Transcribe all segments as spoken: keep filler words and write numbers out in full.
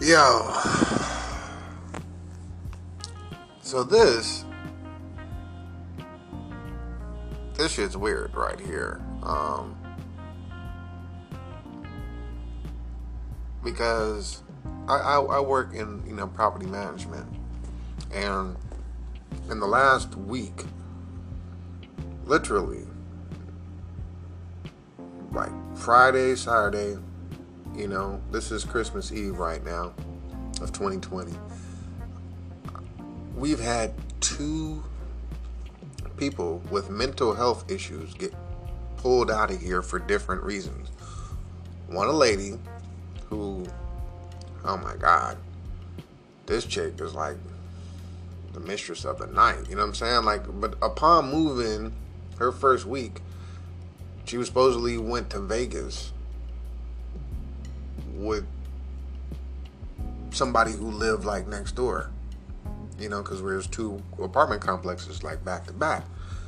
Yo. So this, this shit's weird right here. Um, because I, I, I work in, you know, property management, and in the last week, literally, like Friday, Saturday, you know, this is Christmas Eve right now of twenty twenty. We've had two people with mental health issues get pulled out of here for different reasons. One, a lady who, oh my God, this chick is like the mistress of the night. You know what I'm saying? Like, but upon moving her first week, she was supposedly went to Vegas with somebody who lived like next door. You know, because there's two apartment complexes like back to back.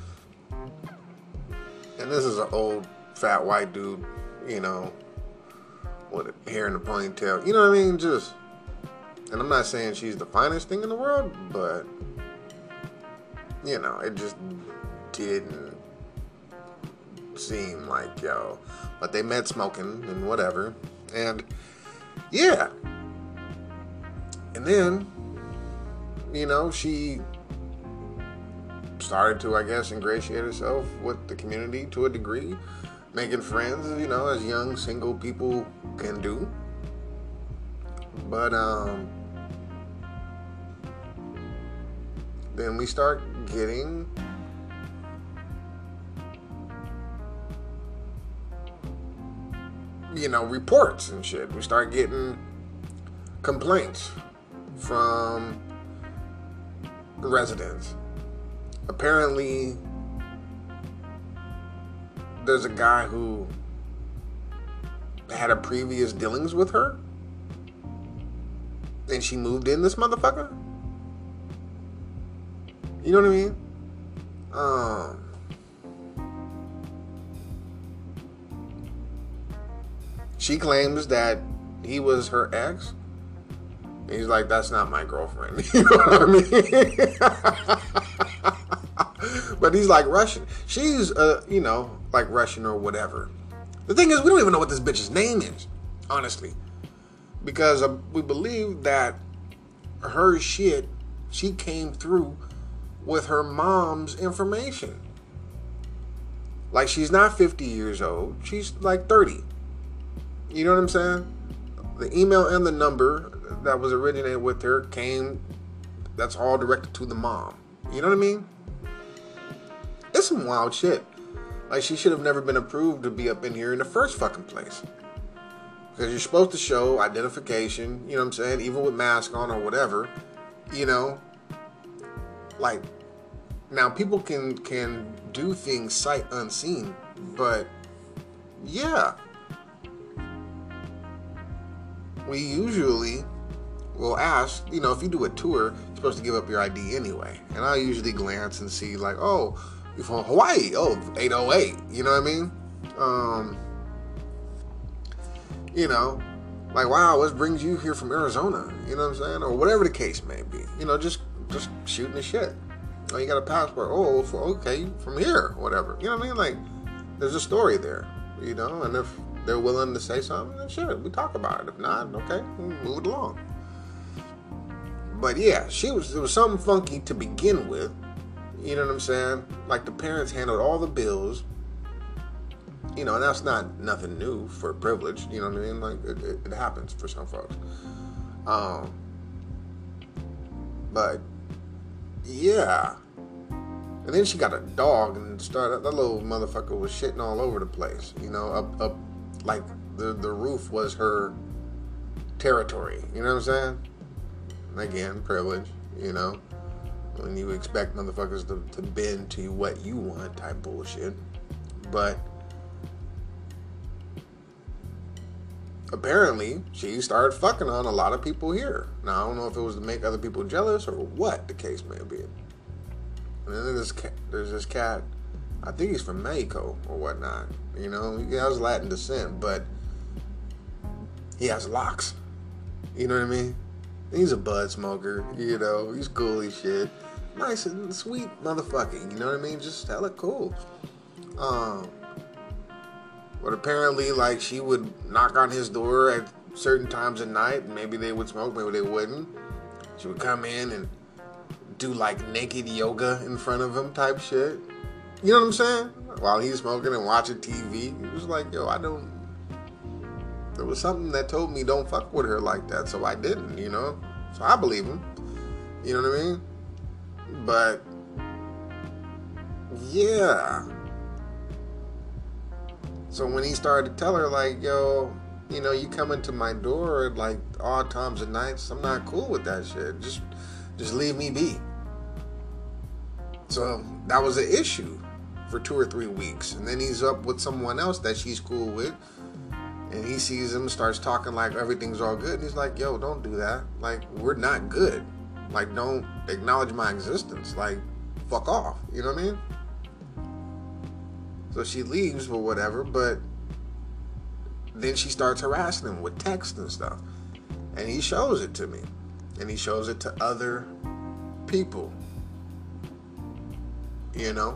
And this is an old fat white dude, you know, with hair in a ponytail. You know what I mean? Just, and I'm not saying she's the finest thing in the world, but, you know, it just didn't seem like, yo. But they met smoking and whatever. And, yeah. And then, you know, she started to, I guess, ingratiate herself with the community to a degree, making friends, you know, as young single people can do. But um, then we start getting you know, reports and shit. We start getting complaints from residents. Apparently, there's a guy who had a previous dealings with her, and she moved in this motherfucker. You know what I mean? Um, she claims that he was her ex. And he's like, that's not my girlfriend. You know what I mean? But he's like Russian. She's, uh, you know, like Russian or whatever. The thing is, we don't even know what this bitch's name is, honestly. Because uh, we believe that her shit, she came through with her mom's information. Like, she's not fifty years old. She's like thirty. You know what I'm saying? The email and the number that was originated with her came, that's all directed to the mom. You know what I mean? It's some wild shit. Like, she should have never been approved to be up in here in the first fucking place. Because you're supposed to show identification, you know what I'm saying? Even with mask on or whatever, you know? Like, now people can, can do things sight unseen, but yeah. We usually will ask, you know, if you do a tour, you're supposed to give up your I D anyway. And I usually glance and see like, oh, you're from Hawaii. Oh, eight oh eight. You know what I mean? Um, you know, like, wow, what brings you here from Arizona? You know what I'm saying? Or whatever the case may be. You know, just just shooting the shit. Oh, you got a passport. Oh, for, okay, from here, whatever. You know what I mean? Like, there's a story there, you know? And if they're willing to say something, then sure, we talk about it. If not, okay, move it along. But yeah, she was, there was something funky to begin with. You know what I'm saying? Like, the parents handled all the bills. You know, and that's not nothing new for privilege. You know what I mean? Like, it, it, it happens for some folks. Um, but yeah. And then she got a dog and started, that little motherfucker was shitting all over the place. You know, up, up, like the, the roof was her territory. You know what I'm saying? And again, privilege, you know. When you expect motherfuckers to, to bend to what you want type bullshit. But apparently, she started fucking on a lot of people here. Now, I don't know if it was to make other people jealous or what the case may be. And then there's, there's this cat, I think he's from Mexico or whatnot. You know, he has Latin descent, but he has locks. You know what I mean? He's a bud smoker, you know, he's cool as shit. Nice and sweet motherfucking, you know what I mean? Just hella cool. Um, but apparently, like, she would knock on his door at certain times at night, and maybe they would smoke, maybe they wouldn't. She would come in and do, like, naked yoga in front of him type shit. You know what I'm saying? While he's smoking and watching T V. It was like, yo, I don't... There was something that told me don't fuck with her like that, so I didn't, you know? So I believe him. You know what I mean? But, yeah. So when he started to tell her, like, yo, you know, you come into my door at, like, odd times and nights, I'm not cool with that shit. Just, just leave me be. So that was an issue for two or three weeks. And then he's up with someone else that she's cool with. And he sees him, starts talking like everything's all good. And he's like, yo, don't do that. Like, we're not good. Like, don't acknowledge my existence. Like, fuck off. You know what I mean? So she leaves or whatever, but then she starts harassing him with text and stuff. And he shows it to me. And he shows it to other people. You know?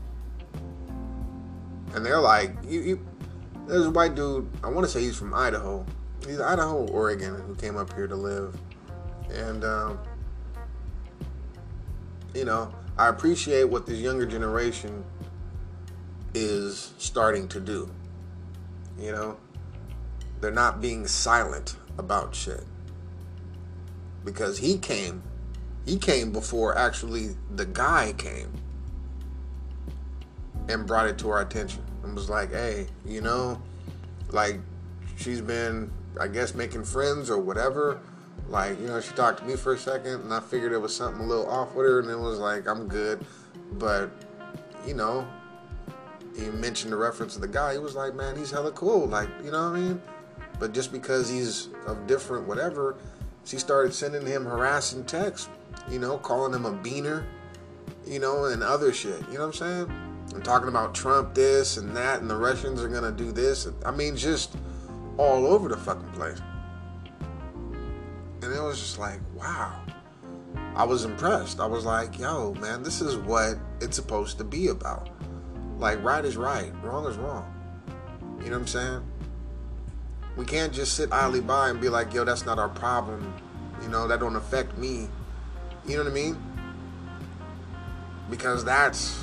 And they're like, you, you there's a white dude, I want to say he's from Idaho. He's Idaho, Oregon, who came up here to live. And, um, you know, I appreciate what this younger generation is starting to do. You know? They're not being silent about shit. Because he came, he came before actually the guy came and brought it to our attention. And was like, hey, you know, like, she's been, I guess, making friends or whatever. Like, you know, she talked to me for a second, and I figured there was something a little off with her, and it was like, I'm good. But, you know, he mentioned the reference to the guy. He was like, man, he's hella cool. Like, you know what I mean? But just because he's of different whatever, she started sending him harassing texts, you know, calling him a beaner, you know, and other shit. You know what I'm saying? And talking about Trump this and that, and the Russians are going to do this. I mean, just all over the fucking place. And it was just like, wow. I was impressed. I was like, yo, man, this is what it's supposed to be about. Like, right is right, wrong is wrong. You know what I'm saying? We can't just sit idly by and be like, yo, that's not our problem. You know, that don't affect me. You know what I mean? Because that's...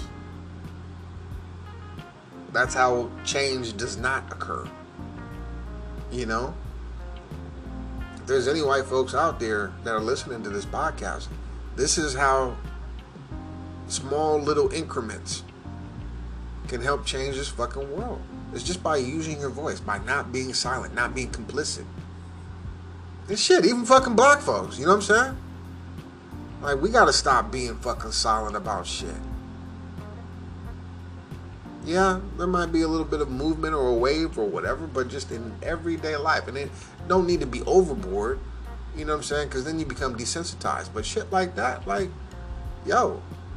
That's how change does not occur. You know? If there's any white folks out there that are listening to this podcast, this is how small little increments can help change this fucking world. It's just by using your voice, by not being silent, not being complicit. And shit, even fucking black folks, you know what I'm saying? Like, we gotta stop being fucking silent about shit. Yeah, there might be a little bit of movement or a wave or whatever, but just in everyday life. And it don't need to be overboard, you know what I'm saying? Because then you become desensitized. But shit like that, like, yo,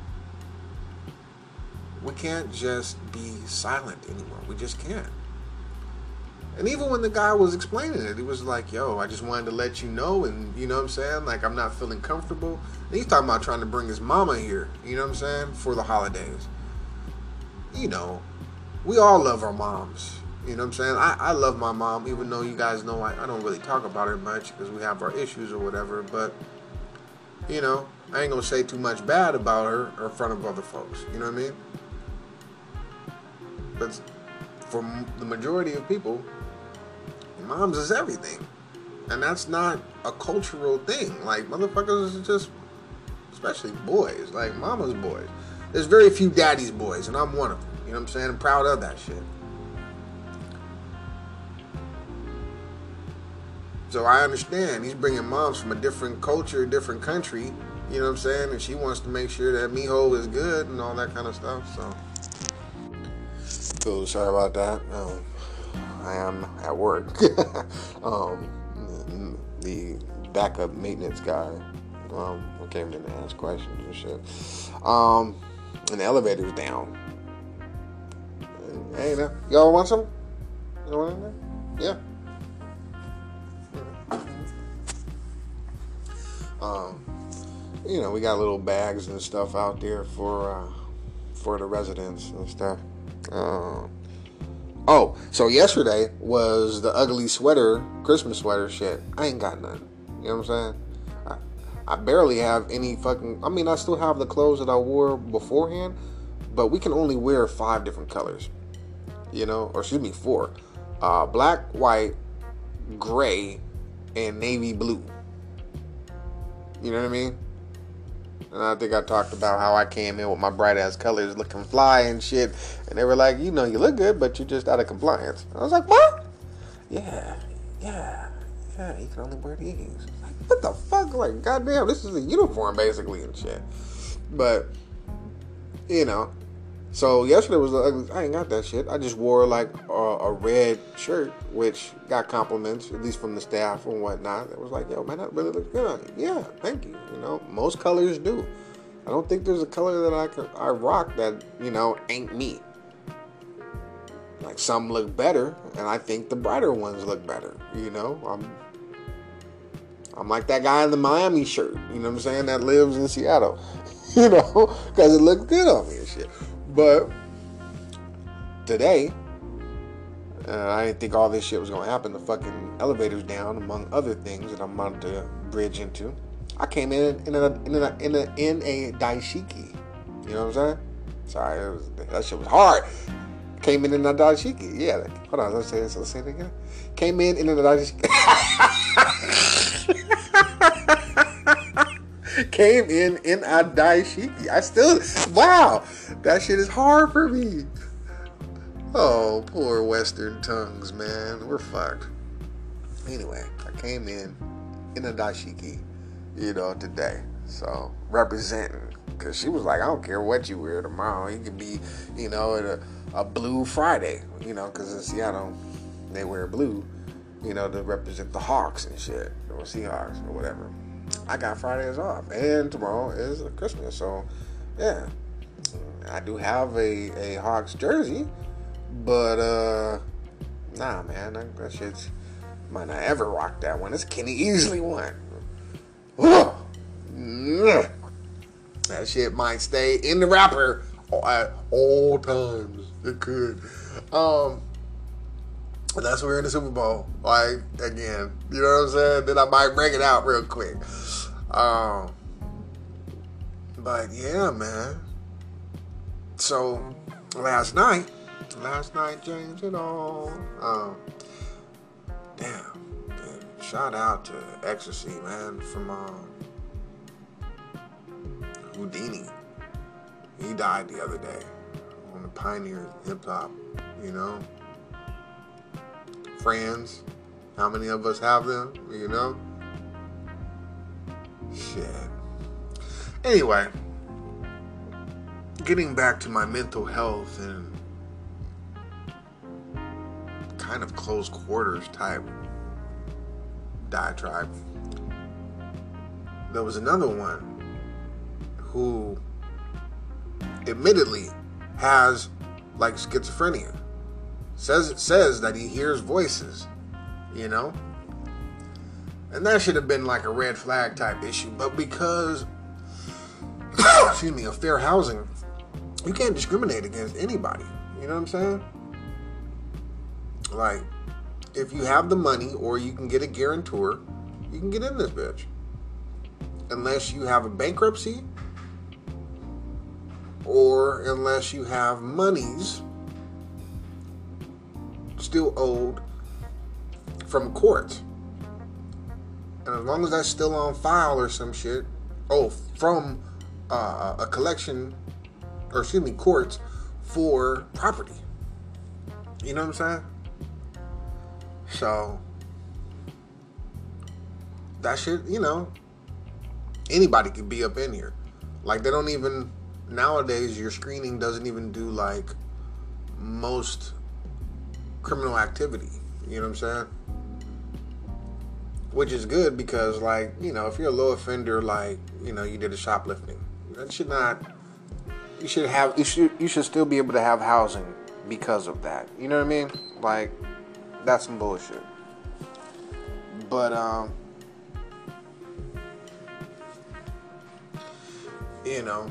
we can't just be silent anymore. We just can't. And even when the guy was explaining it, he was like, yo, I just wanted to let you know, and you know what I'm saying? Like, I'm not feeling comfortable. And he's talking about trying to bring his mama here, you know what I'm saying, for the holidays. You know, we all love our moms. You know what I'm saying? I, I love my mom, even though you guys know I, I don't really talk about her much because we have our issues or whatever. But, you know, I ain't going to say too much bad about her in front of other folks. You know what I mean? But for the majority of people, moms is everything. And that's not a cultural thing. Like, motherfuckers is just, especially boys, like mama's boys. There's very few daddy's boys, and I'm one of them. You know what I'm saying? I'm proud of that shit. So I understand. He's bringing moms from a different culture, different country. You know what I'm saying? And she wants to make sure that Miho is good and all that kind of stuff. So, so sorry about that. Um, I am at work. um, the backup maintenance guy um, came in to ask questions and shit. Um... And the elevator's down. Hey, now, y'all want some? You want in there? Yeah. Um, you know, we got little bags and stuff out there for uh, for the residents and stuff. Um, oh, so yesterday was the ugly sweater, Christmas sweater shit. I ain't got none. You know what I'm saying? I, I barely have any fucking. I mean, I still have the clothes that I wore beforehand, but we can only wear five different colors. You know, or excuse me, four: uh, black, white, gray, and navy blue. You know what I mean? And I think I talked about how I came in with my bright ass colors looking fly and shit. And they were like, you know, you look good, but you're just out of compliance. I was like, what? Yeah, yeah, yeah, you can only wear these. Like, what the fuck? Like, goddamn, this is a uniform basically and shit. But, you know, so yesterday was, uh, I ain't got that shit. I just wore like a, a red shirt, which got compliments, at least from the staff and whatnot. It was like, yo, man, that really looks good on you. Yeah, thank you. You know, most colors do. I don't think there's a color that I can, I rock that, you know, ain't me. Like, some look better, and I think the brighter ones look better. You know, I'm, I'm like that guy in the Miami shirt, you know what I'm saying, that lives in Seattle. You know, because it looks good on me and shit. But today, uh, I didn't think all this shit was going to happen. The fucking elevator's down, among other things that I'm about to bridge into. I came in in a, in a, in a, in a daishiki. You know what I'm saying? Sorry, it was, that shit was hard. Came in in a daishiki. Yeah, hold on, let's say this. Let's say it again. Came in in a daishiki. Came in in a daishiki. I still, wow, that shit is hard for me. Oh, poor Western tongues, man. We're fucked. Anyway, I came in in a daishiki, you know, today. So, representing. Because she was like, I don't care what you wear tomorrow. You could be, you know, at a, a blue Friday. You know, because in Seattle, they wear blue, you know, to represent the Hawks and shit. Or Seahawks or whatever. I got Fridays off, and tomorrow is Christmas, so yeah, I do have a, a Hawks jersey, but uh, nah, man, that, that shit's might not ever rock that one. It's Kenny Easley one. That shit might stay in the wrapper at all times. It could. Um, That's we're in the Super Bowl. Like, again, you know what I'm saying? Then I might bring it out real quick. Um, but yeah, man. So last night, last night changed it all. Um, damn, man, shout out to Ecstasy, man, from um, Houdini. He died the other day. One of the pioneers of hip hop, you know. Friends, how many of us have them, you know? Shit. Anyway, getting back to my mental health and kind of close quarters type diatribe, there was another one who admittedly has like schizophrenia. Says it says that he hears voices, you know? And that should have been like a red flag type issue. But because, excuse me, of fair housing, you can't discriminate against anybody. You know what I'm saying? Like, if you have the money or you can get a guarantor, you can get in this bitch. Unless you have a bankruptcy or unless you have monies still owed from courts. And as long as that's still on file or some shit, oh, from uh, a collection, or excuse me, courts for property. You know what I'm saying? So, that shit, you know, anybody could be up in here. Like, they don't even, nowadays, your screening doesn't even do, like, most criminal activity. You know what I'm saying? Which is good because, like, you know, if you're a low offender, like, you know, you did a shoplifting, that should not, you should have, you should, you should still be able to have housing because of that. You know what I mean? Like, that's some bullshit. But, um, You know.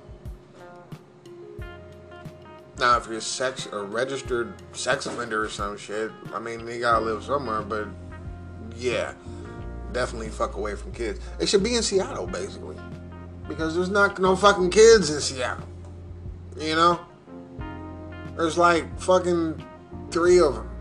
Now, if you're sex a registered sex offender or some shit, I mean, you gotta live somewhere. But yeah, definitely fuck away from kids. It should be in Seattle, basically, because there's not no fucking kids in Seattle. You know, there's like fucking three of them.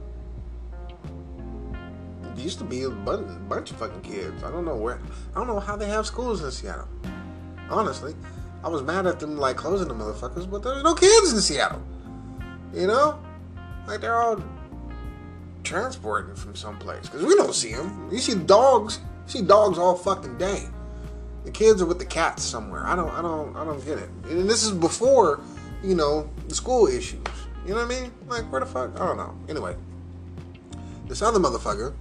It used to be a bunch, bunch of fucking kids. I don't know where. I don't know how they have schools in Seattle. Honestly, I was mad at them like closing the motherfuckers, but there's no kids in Seattle. You know, like they're all transporting from someplace because we don't see them. You see dogs. You see dogs all fucking day. The kids are with the cats somewhere. I don't. I don't. I don't get it. And this is before, you know, the school issues. You know what I mean? Like where the fuck? I don't know. Anyway, this other motherfucker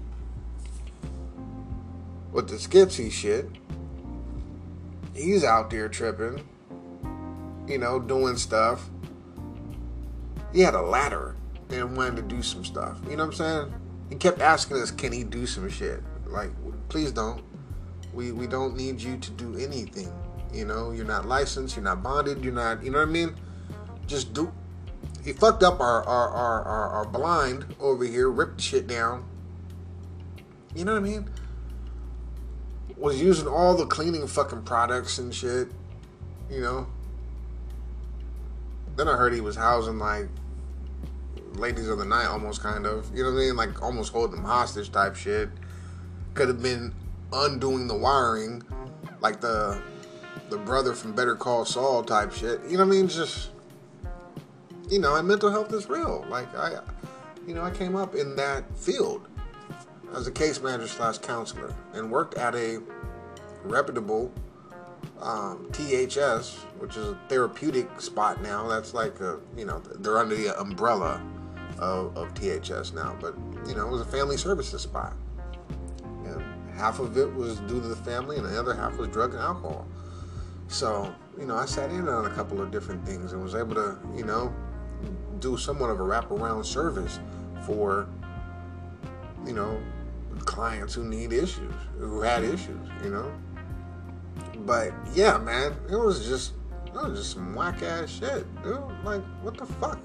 with the Skipsy shit. He's out there tripping, you know, doing stuff. He had a ladder and wanted to do some stuff. You know what I'm saying? He kept asking us, can he do some shit? Like, please don't. We we don't need you to do anything. You know, you're not licensed, you're not bonded, you're not, you know what I mean? Just do. He fucked up our, our, our, our, our blind over here, ripped shit down. You know what I mean? Was using all the cleaning fucking products and shit, you know. Then I heard he was housing like ladies of the night, almost kind of, you know what I mean, like almost holding them hostage type shit. Could have been undoing the wiring, like the the brother from Better Call Saul type shit. You know what I mean? Just, you know, and mental health is real. Like I, you know, I came up in that field as a case manager slash counselor and worked at a reputable um, T H S, which is a therapeutic spot now. That's like a, you know, they're under the umbrella of, of T H S now. But, you know, it was a family services spot. Yeah, half of it was due to the family and the other half was drug and alcohol. So, you know, I sat in on a couple of different things and was able to, you know, do somewhat of a wraparound service for, you know, clients who need issues, who had issues, you know. But yeah, man, it was just, it was just some whack ass shit, dude. Like, what the fuck?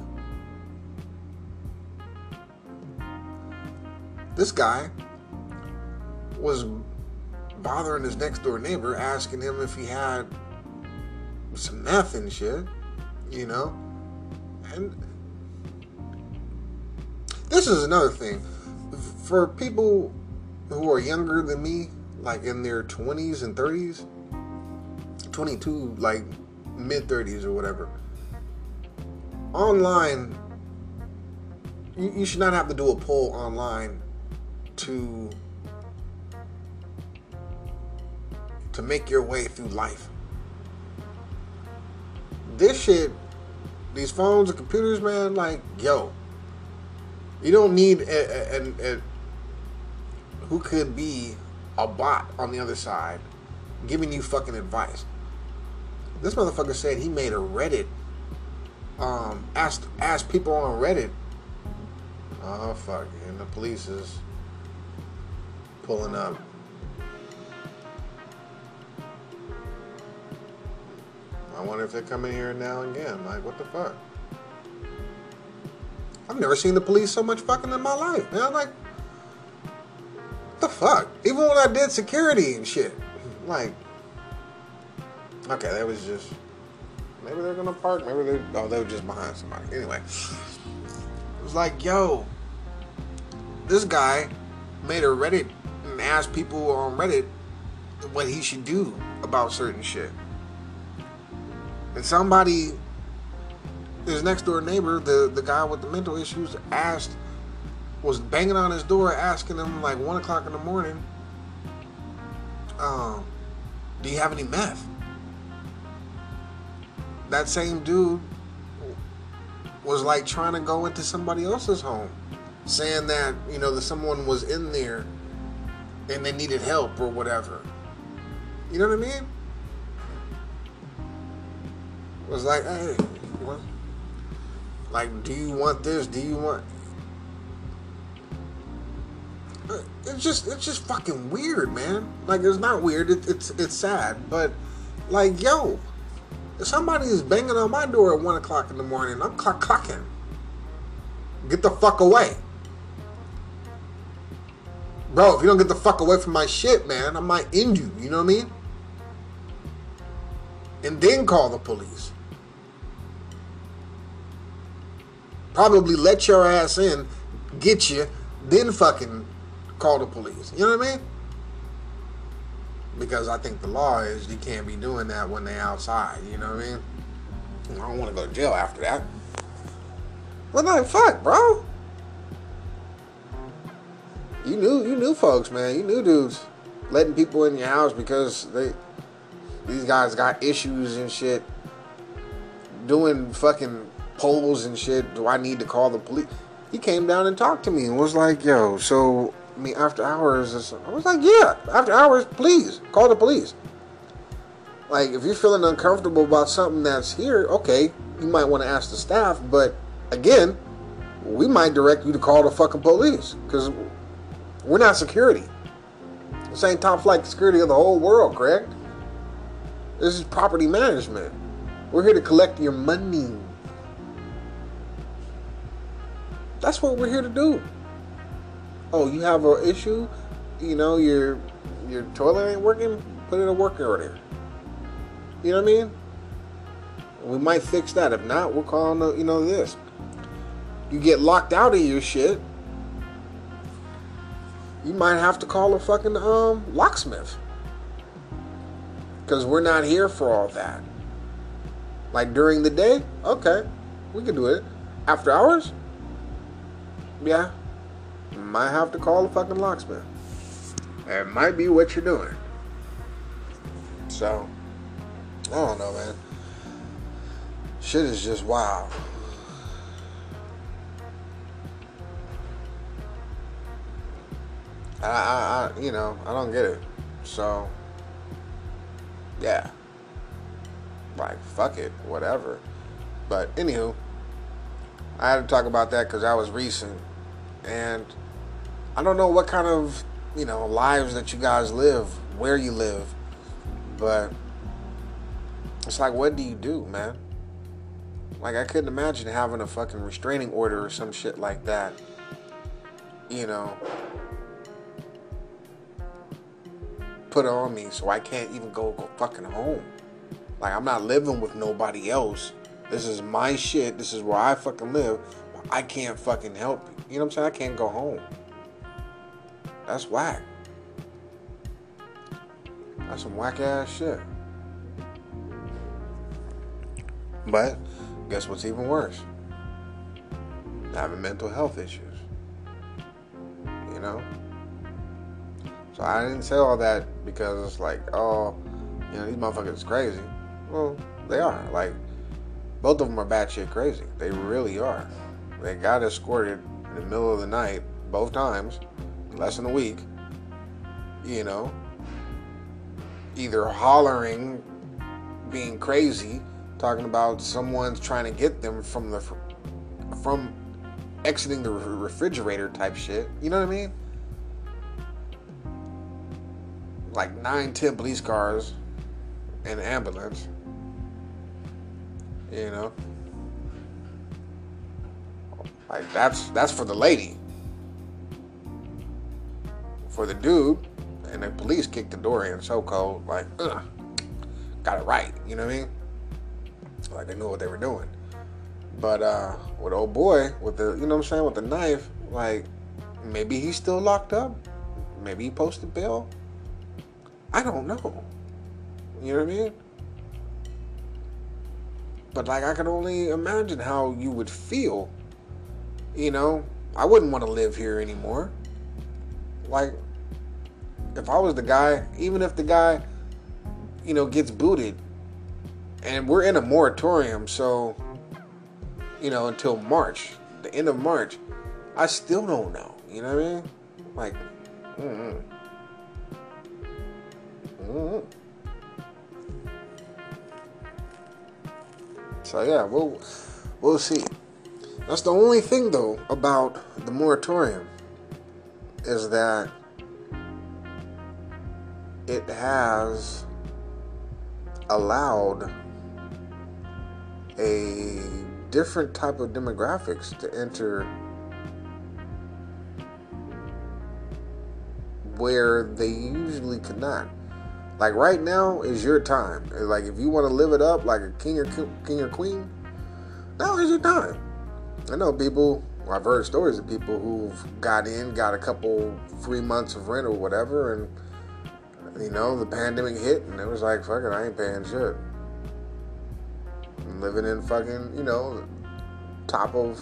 This guy was bothering his next door neighbor, asking him if he had some meth and shit, you know. And this is another thing. For people who are younger than me, like in their twenties and thirties, twenty-two, like mid-thirties or whatever, online, you, you should not have to do a poll online to to make your way through life. This shit, these phones and computers, man, like, yo, you don't need a, a, a, a who could be a bot on the other side giving you fucking advice. This motherfucker said he made a Reddit, um, asked asked people on Reddit. Oh fuck, and the police is pulling up. I wonder if they're coming here now again. Like, what the fuck? I've never seen the police so much fucking in my life, man. Like, what the fuck? Even when I did security and shit. Like, okay, that was just, maybe they're gonna park, maybe they're, oh, they were just behind somebody. Anyway, it was like, yo, this guy made a Reddit and asked people on Reddit what he should do about certain shit. And somebody, his next door neighbor, the, the guy with the mental issues, asked, was banging on his door asking him like one o'clock in the morning, um, do you have any meth? That same dude was like trying to go into somebody else's home, saying that, you know, that someone was in there and they needed help or whatever. You know what I mean? It was like, hey, what? Like, do you want this? Do you want? It's just, it's just fucking weird, man. Like, it's not weird. It, it's, it's sad, but Like, yo, if somebody is banging on my door at one o'clock in the morning, I'm clock clocking. Get the fuck away. Bro, if you don't get the fuck away from my shit, man, I might end you. You know what I mean? And then call the police. Probably let your ass in, get you, then fucking call the police. You know what I mean? Because I think the law is you can't be doing that when they outside. You know what I mean? I don't want to go to jail after that. Well, no, fuck, bro. You knew, you knew folks, man. You knew dudes letting people in your house because they, these guys got issues and shit. Doing fucking polls and shit. Do I need to call the police? He came down and talked to me and was like, "Yo, so I mean, after hours." I was like, "Yeah, after hours, please call the police." Like, if you're feeling uncomfortable about something that's here, okay, you might want to ask the staff. But again, we might direct you to call the fucking police because we're not security. This ain't top flight security of the whole world, correct? This is property management. We're here to collect your money. That's what we're here to do. Oh, you have an issue? You know, your your toilet ain't working? Put in a work order. You know what I mean? We might fix that. If not, we're calling the, you know, this. You get locked out of your shit, you might have to call a fucking um locksmith. Because we're not here for all that. Like during the day, okay, we can do it. After hours, yeah, might have to call a fucking locksmith. It might be what you're doing. So, I don't know, man. Shit is just wild. I, I, I, you know, I don't get it. So, yeah. Like, fuck it, whatever. But, anywho, I had to talk about that because that was recent. And I don't know what kind of, you know, lives that you guys live, where you live. But it's like, what do you do, man? Like, I couldn't imagine having a fucking restraining order or some shit like that. You know, put on me so I can't even go, go fucking home. Like, I'm not living with nobody else. This is my shit. This is where I fucking live. I can't fucking help you. You know what I'm saying? I can't go home. That's whack. That's some whack ass shit. But guess what's even worse? Having mental health issues. You know? So I didn't say all that because it's like, oh, you know, these motherfuckers is crazy. Well, they are. Like, both of them are batshit crazy. They really are. They got escorted in the middle of the night, both times, less than a week. You know, either hollering, being crazy, talking about someone's trying to get them from the from exiting the refrigerator type shit. You know what I mean? Like nine, ten police cars and an ambulance. You know, like that's that's for the lady. For the dude, and the police kicked the door in so cold, like, ugh, got it right. You know what I mean? Like they knew what they were doing. But uh, with old boy, with the, you know what I'm saying, with the knife, like maybe he's still locked up. Maybe he posted bail. I don't know. You know what I mean? But like I can only imagine how you would feel. You know, I wouldn't want to live here anymore. Like, if I was the guy, even if the guy, you know, gets booted, and we're in a moratorium, so, you know, until March, the end of March, I still don't know. You know what I mean? Like, mm-mm. Mm-mm. So yeah, we'll we'll see. That's the only thing though about the moratorium is that it has allowed a different type of demographics to enter where they usually could not. Like right now is your time. Like if you want to live it up like a king or king or queen, now is your time. I know people, well, I've heard stories of people who've got in, got a couple free months of rent or whatever, and you know, the pandemic hit and it was like, fuck it, I ain't paying shit. I'm living in fucking, you know, top of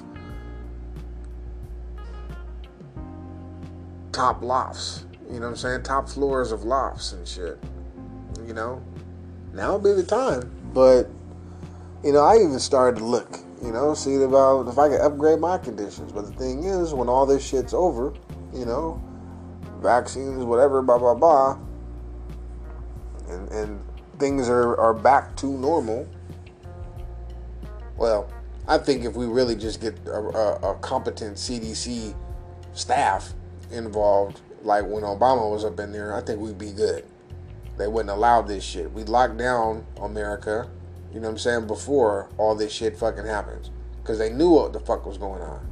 top lofts. You know what I'm saying? Top floors of lofts and shit. You know? Now would be the time. But, you know, I even started to look, you know, see about if I could upgrade my conditions. But the thing is, when all this shit's over, you know, vaccines, whatever, blah, blah, blah, and, and things are, are back to normal, well, I think if we really just get a, a, a competent C D C staff involved, like when Obama was up in there, I think we'd be good. They wouldn't allow this shit. We locked down America, you know what I'm saying, before all this shit fucking happens. Because they knew what the fuck was going on.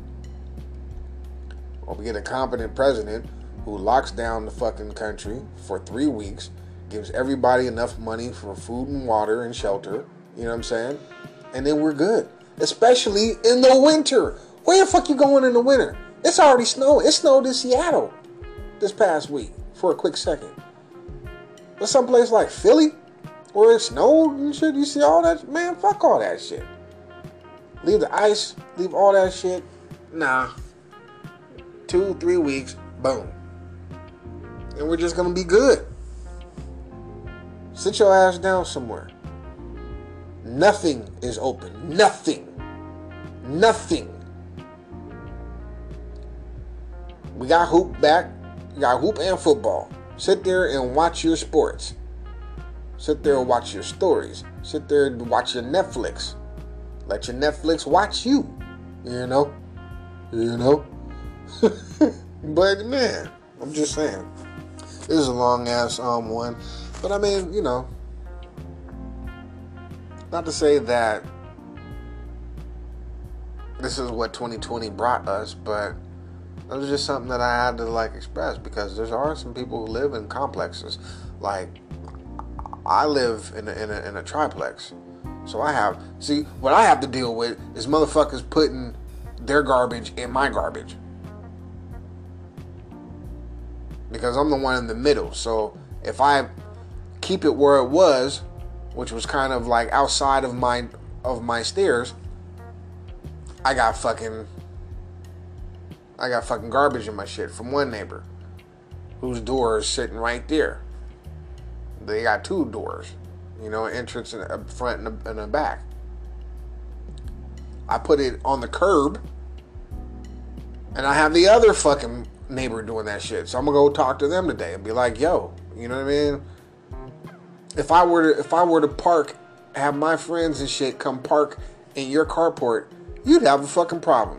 Or we get a competent president who locks down the fucking country for three weeks, gives everybody enough money for food and water and shelter, you know what I'm saying? And then we're good. Especially in the winter. Where the fuck you going in the winter? It's already snowing. It snowed in Seattle this past week for a quick second. But someplace like Philly, where it snowed and shit, you see all that? Man, fuck all that shit. Leave the ice, leave all that shit. Nah. Two, three weeks, boom. And we're just gonna be good. Sit your ass down somewhere. Nothing is open. Nothing. Nothing. We got hoop back. We got hoop and football. Sit there and watch your sports. Sit there and watch your stories. Sit there and watch your Netflix. Let your Netflix watch you. You know? You know? But man, I'm just saying. This is a long ass um one. But I mean, you know. Not to say that this is what twenty twenty brought us, but it was just something that I had to like express because there are some people who live in complexes. Like I live in a, in a, in a triplex, so I have see what I have to deal with is motherfuckers putting their garbage in my garbage because I'm the one in the middle. So if I keep it where it was, which was kind of like outside of my of my stairs, I got fucking I got fucking garbage in my shit from one neighbor whose door is sitting right there. They got two doors, you know, an entrance and a front and a, and a back. I put it on the curb, and I have the other fucking neighbor doing that shit. So I'm gonna go talk to them today and be like, "Yo, you know what I mean? If I were to if I were to park, have my friends and shit come park in your carport, you'd have a fucking problem."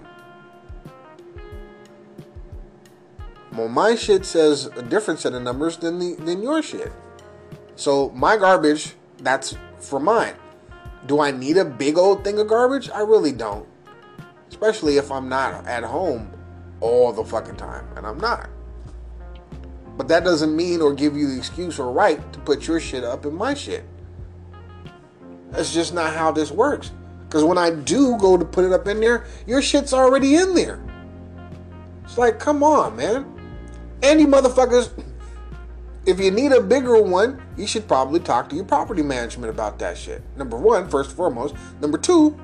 Well, my shit says a different set of numbers than the than your shit. So my garbage, that's for mine. Do I need a big old thing of garbage? I really don't. Especially if I'm not at home all the fucking time. And I'm not. But that doesn't mean or give you the excuse or right to put your shit up in my shit. That's just not how this works. Because when I do go to put it up in there, your shit's already in there. It's like, come on, man. And you motherfuckers, if you need a bigger one, you should probably talk to your property management about that shit. Number one, first and foremost. Number two,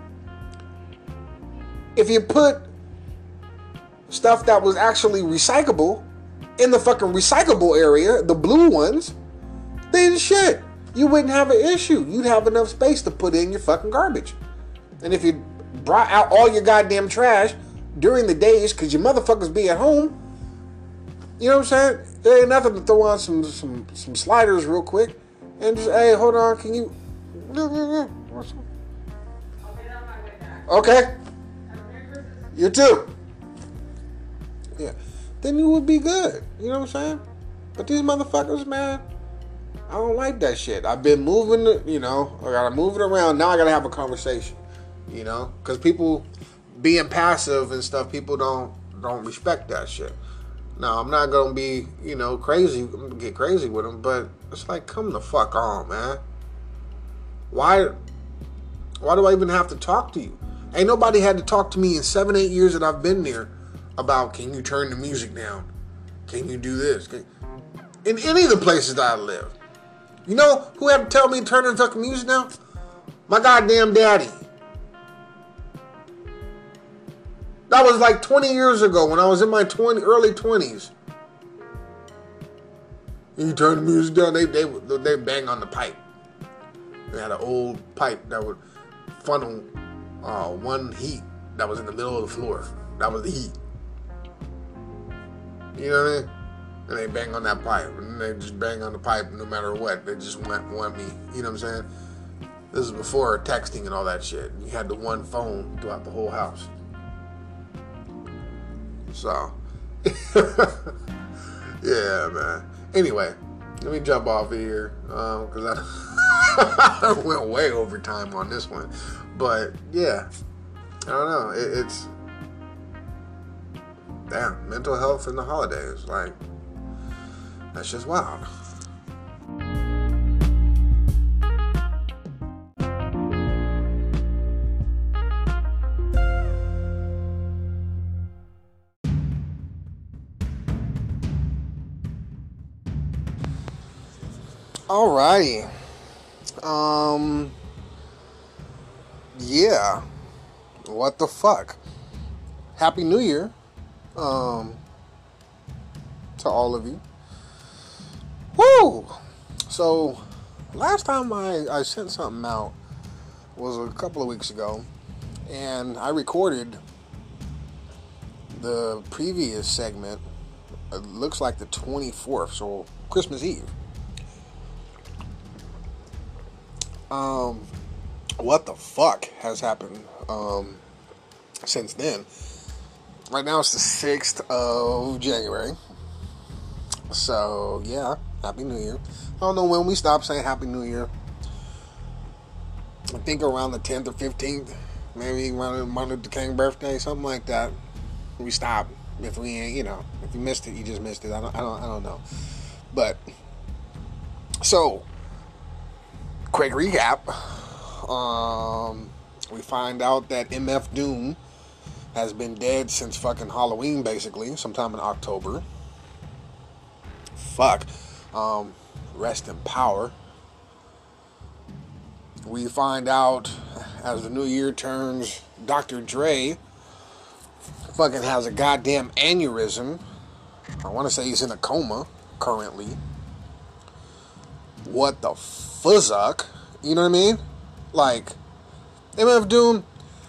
if you put stuff that was actually recyclable in the fucking recyclable area, the blue ones, then shit, you wouldn't have an issue. You'd have enough space to put in your fucking garbage. And if you brought out all your goddamn trash during the days, because your motherfuckers be at home, you know what I'm saying? There ain't nothing to throw on some some some sliders real quick and just, hey, hold on, can you? I'll get on my way back. Okay. Merry Christmas. You too. Yeah. Then you would be good. You know what I'm saying? But these motherfuckers, man, I don't like that shit. I've been moving, you know, I gotta move it around. Now I gotta have a conversation, you know, because people being passive and stuff, people don't don't respect that shit. Now I'm not gonna be, you know, crazy, get crazy with them, but it's like, come the fuck on, man. Why? Why do I even have to talk to you? Ain't nobody had to talk to me in seven, eight years that I've been there about, can you turn the music down? Can you do this? Can... In any of the places that I live. You know who had to tell me to turn the fucking music down? My goddamn daddy. That was like twenty years ago when I was in my twenty, early twenties. You turn the music down, they, they, they bang on the pipe. They had an old pipe that would funnel uh, one heat that was in the middle of the floor. That was the heat. You know what I mean? And they bang on that pipe. And they just bang on the pipe no matter what. They just want, want me. You know what I'm saying? This is before texting and all that shit. You had the one phone throughout the whole house. So, yeah, man. Anyway, let me jump off of here. Because um, I, I went way over time on this one. But, yeah. I don't know. It, it's... Damn, mental health in the holidays. Like, that's just wild. Alrighty. Um, yeah. What the fuck? Happy New Year. Um, to all of you. Woo! So, last time I, I sent something out was a couple of weeks ago, and I recorded the previous segment. It looks like the twenty-fourth, so Christmas Eve. Um, what the fuck has happened um, since then? Right now it's the sixth of January. So, yeah, Happy New Year. I don't know when we stopped saying Happy New Year. I think around the tenth or fifteenth. Maybe around Martin Luther King birthday, something like that. We stopped. If we ain't, you know, if you missed it, you just missed it. I don't, I don't, I don't know. But, so, quick recap. Um, we find out that M F Doom has been dead since fucking Halloween, basically, sometime in October. Fuck. Um, rest in power. We find out as the new year turns, Doctor Dre fucking has a goddamn aneurysm. I want to say he's in a coma currently. What the fuzzuck? You know what I mean? Like, M F Doom,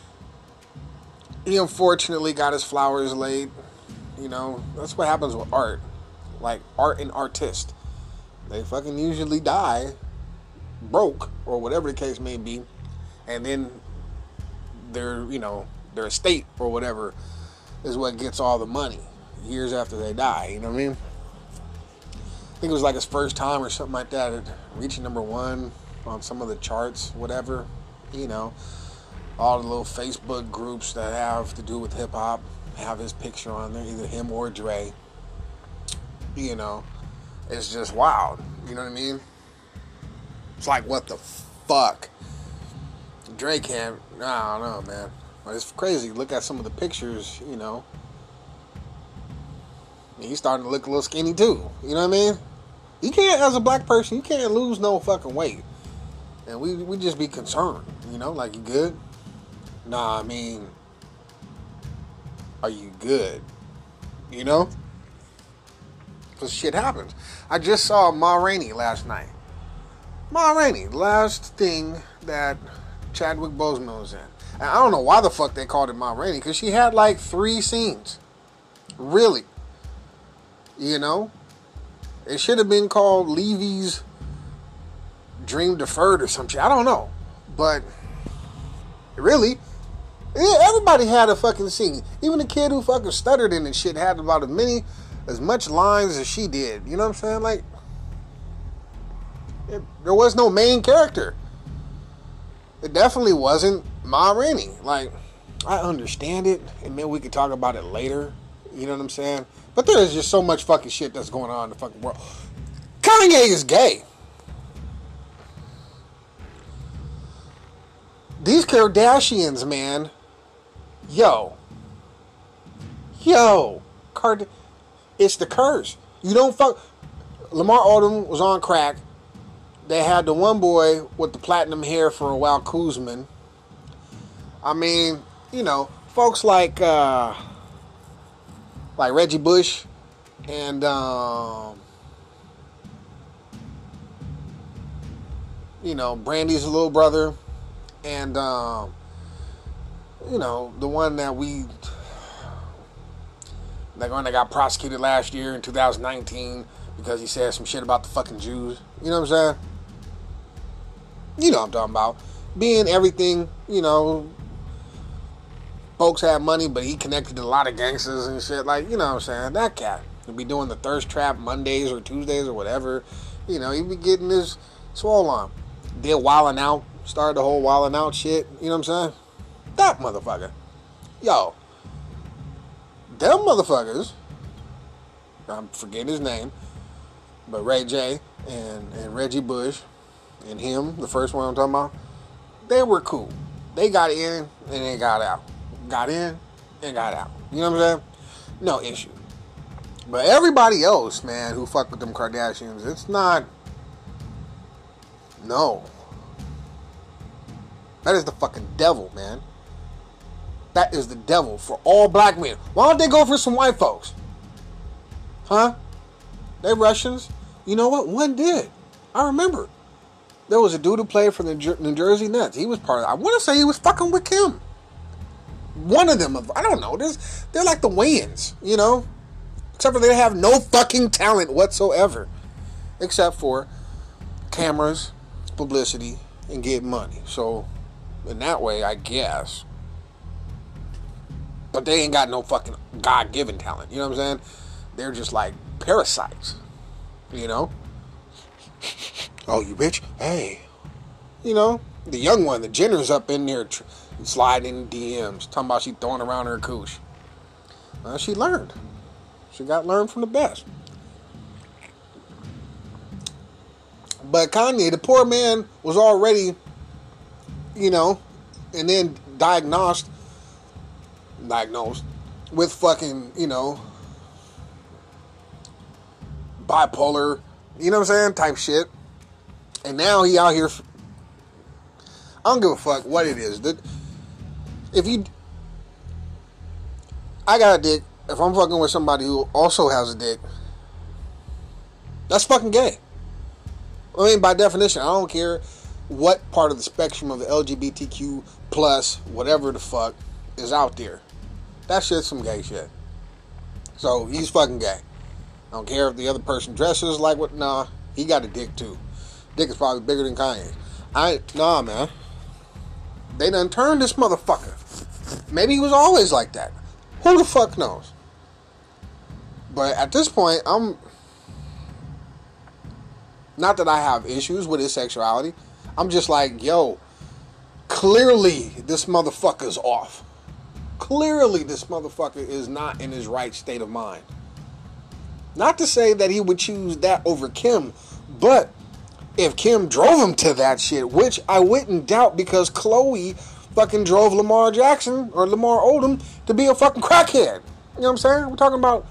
he unfortunately got his flowers laid. You know, that's what happens with art. Like, art and artists. They fucking usually die broke, or whatever the case may be. And then their, you know, their estate or whatever is what gets all the money years after they die. You know what I mean? I think it was like his first time or something like that at reaching number one on some of the charts, whatever. You know, all the little Facebook groups that have to do with hip hop have his picture on there, either him or Dre. You know, it's just wild. You know what I mean? It's like, what the fuck? Dre can't, I don't know, man. But it's crazy. Look at some of the pictures, you know. He's starting to look a little skinny too. You know what I mean? You can't, as a black person, you can't lose no fucking weight. And we we just be concerned, you know, like, you good? Nah, I mean, are you good? You know? Because shit happens. I just saw Ma Rainey last night. Ma Rainey, last thing that Chadwick Boseman was in. And I don't know why the fuck they called it Ma Rainey, because she had like three scenes. Really. You know? It should have been called Levy's Dream Deferred or some shit. I don't know. But, really, yeah, everybody had a fucking scene. Even the kid who fucking stuttered in and shit had about as many, as much lines as she did. You know what I'm saying? Like, It, there was no main character. It definitely wasn't Ma Rainey. Like, I understand it, and maybe we could talk about it later. You know what I'm saying? But there is just so much fucking shit that's going on in the fucking world. Kanye is gay. These Kardashians, man. Yo. Yo. Card. It's the curse. You don't fuck. Lamar Odom was on crack. They had the one boy with the platinum hair for a while, Kuzman. I mean, you know, folks like uh, like Reggie Bush and um, you know, Brandy's little brother, and um, you know, the one that we that one that got prosecuted last year in two thousand nineteen because he said some shit about the fucking Jews. You know what I'm saying? You know what I'm talking about. Being everything, you know, folks had money, but he connected to a lot of gangsters and shit. Like, you know what I'm saying? That cat. He'll be doing the thirst trap Mondays or Tuesdays or whatever. You know, he'd be getting his swole on. Did Wildin' Out. Started the whole Wildin' Out shit. You know what I'm saying? That motherfucker. Yo. Them motherfuckers. I'm forgetting his name. But Ray J and, and Reggie Bush and him, the first one I'm talking about, they were cool. They got in and they got out. Got in and got out. You know what I'm saying? No issue. But everybody else, man, who fuck with them Kardashians, it's not. No. That is the fucking devil, man. That is the devil for all black men. Why don't they go for some white folks? Huh? They Russians. You know what? One did. I remember. There was a dude who played for the New Jersey Nets. He was part of it. I want to say he was fucking with Kim. One of them. I don't know. There's, they're like the Wayans, you know? Except for they have no fucking talent whatsoever. Except for cameras, publicity, and get money. So, in that way, I guess. But they ain't got no fucking God-given talent. You know what I'm saying? They're just like parasites. You know? Oh, you bitch? Hey. You know? The young one, the Jenner's up in there tr- sliding in D Ms. Talking about she throwing around her cooch. Well, she learned. She got learned from the best. But Kanye, the poor man, was already, you know, and then diagnosed, diagnosed with fucking, you know, bipolar, you know what I'm saying, type shit. And now he out here. I don't give a fuck what it is. If you, I got a dick. If I'm fucking with somebody who also has a dick, that's fucking gay. I mean, by definition, I don't care what part of the spectrum of the L G B T Q plus whatever the fuck is out there. That shit's some gay shit. So he's fucking gay. I don't care if the other person dresses like what. Nah, he got a dick too. Dick is probably bigger than Kanye. I nah, man. They done turned this motherfucker. Maybe he was always like that. Who the fuck knows? But at this point, I'm not that I have issues with his sexuality. I'm just like, yo, clearly this motherfucker's off. Clearly this motherfucker is not in his right state of mind. Not to say that he would choose that over Kim, but if Kim drove him to that shit, which I wouldn't doubt because Chloe fucking drove Lamar Jackson or Lamar Odom to be a fucking crackhead. You know what I'm saying? We're talking about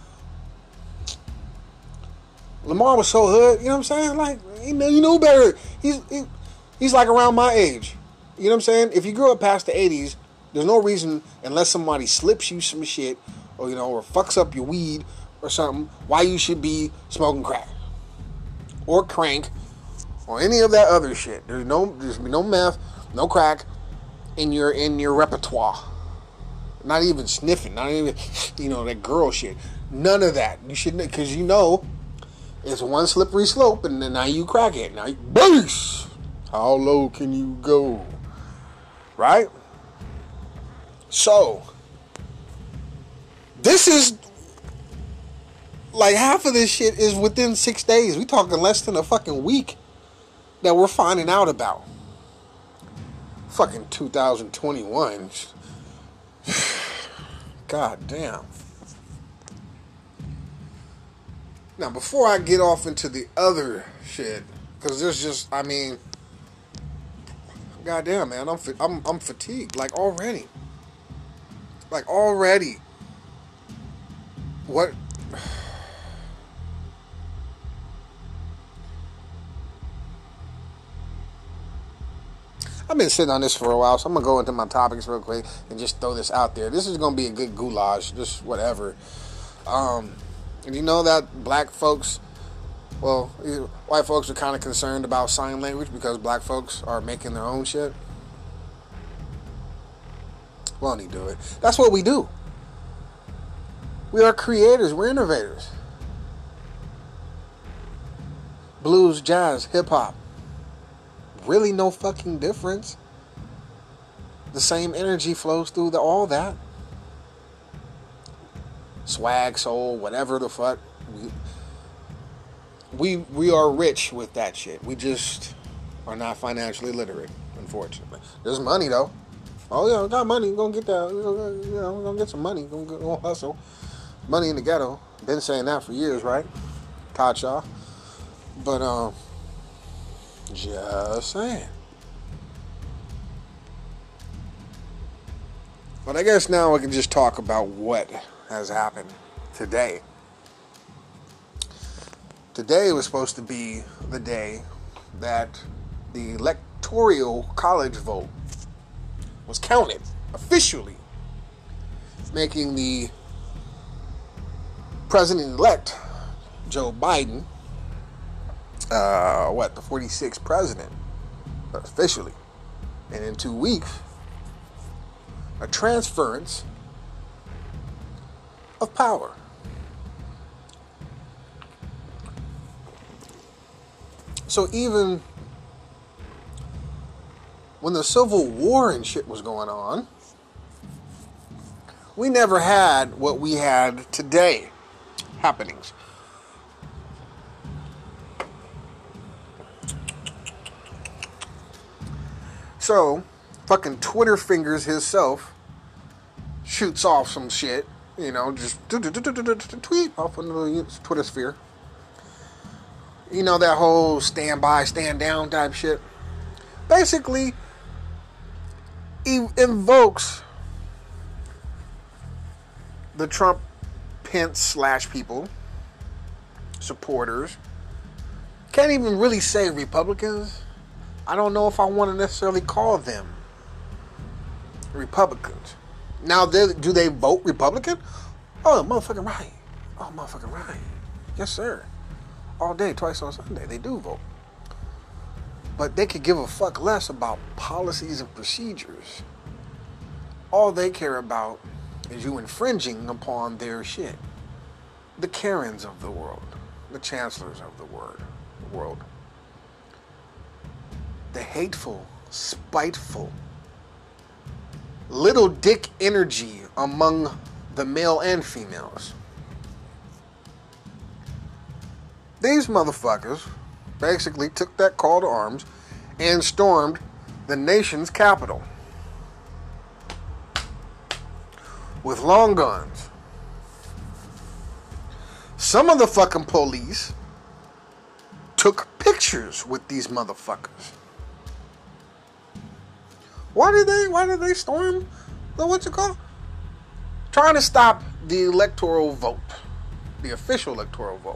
Lamar was so hood. You know what I'm saying? Like, you know, you know better. He's he, he's like around my age. You know what I'm saying? If you grew up past the eighties, there's no reason, unless somebody slips you some shit or, you know, or fucks up your weed or something, why you should be smoking crack or crank or any of that other shit. There's no there's no meth, no crack in your in your repertoire. Not even sniffing, not even, you know, that girl shit. None of that. You shouldn't, because you know it's one slippery slope, and then now you crack it. Now you base. How low can you go? Right? So this is like half of this shit is within six days. We talking less than a fucking week. that we're finding out about. Fucking two thousand twenty-one. God damn. Now, before I get off into the other shit, because there's just, I mean, goddamn, man, I'm I'm I'm fatigued, like already, like already. What? I've been sitting on this for a while, so I'm gonna go into my topics real quick and just throw this out there. This is gonna be a good goulash, just whatever. Um, and you know that black folks, well, white folks are kind of concerned about sign language because black folks are making their own shit. Won't he do it? That's what we do. We are creators. We're innovators. Blues, jazz, hip hop. Really no fucking difference. The same energy flows through the, all that. Swag, soul, whatever the fuck. We, we we are rich with that shit. We just are not financially literate, unfortunately. There's money though. Oh yeah, we got money. We're gonna get that. We're gonna, you know, we're gonna get some money. We're gonna, we're gonna hustle. Money in the ghetto. Been saying that for years, right? Todd Shaw. But um. Just saying. But I guess now we can just talk about what has happened today. Today was supposed to be the day that the electoral college vote was counted officially, making the president-elect Joe Biden Uh, what, the forty-sixth president, officially. And in two weeks, a transference of power. So even when the Civil War and shit was going on, we never had what we had today happenings. So, fucking Twitter fingers himself shoots off some shit, you know, just tweet off into the Twitter sphere. You know, that whole stand by, stand down type shit. Basically, he invokes the Trump Pence slash people, supporters. Can't even really say Republicans. I don't know if I want to necessarily call them Republicans. Now, do they vote Republican? Oh, motherfucking right. Oh, motherfucking right. Yes, sir. All day, twice on Sunday, they do vote. But they could give a fuck less about policies and procedures. All they care about is you infringing upon their shit. The Karens of the world. The chancellors of the world. world. The hateful, spiteful, little dick energy among the male and females. These motherfuckers basically took that call to arms and stormed the nation's capital with long guns. Some of the fucking police took pictures with these motherfuckers. Why did they, why did they storm the, what's it called? Trying to stop the electoral vote. The official electoral vote.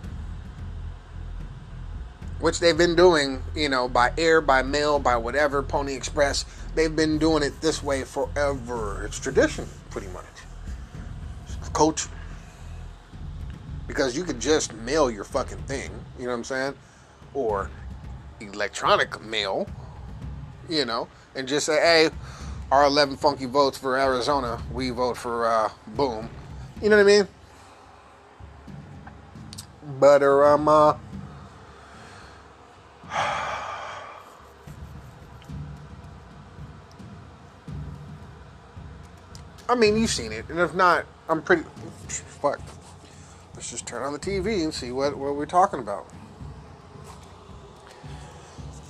Which they've been doing, you know, by air, by mail, by whatever, Pony Express. They've been doing it this way forever. It's tradition, pretty much. It's culture. Because you could just mail your fucking thing, you know what I'm saying? Or electronic mail, you know, and just say, hey, our eleven funky votes for Arizona, we vote for, uh, boom. You know what I mean? But, um, uh, I mean, you've seen it, and if not, I'm pretty, fuck, let's just turn on the T V and see what, what we're talking about.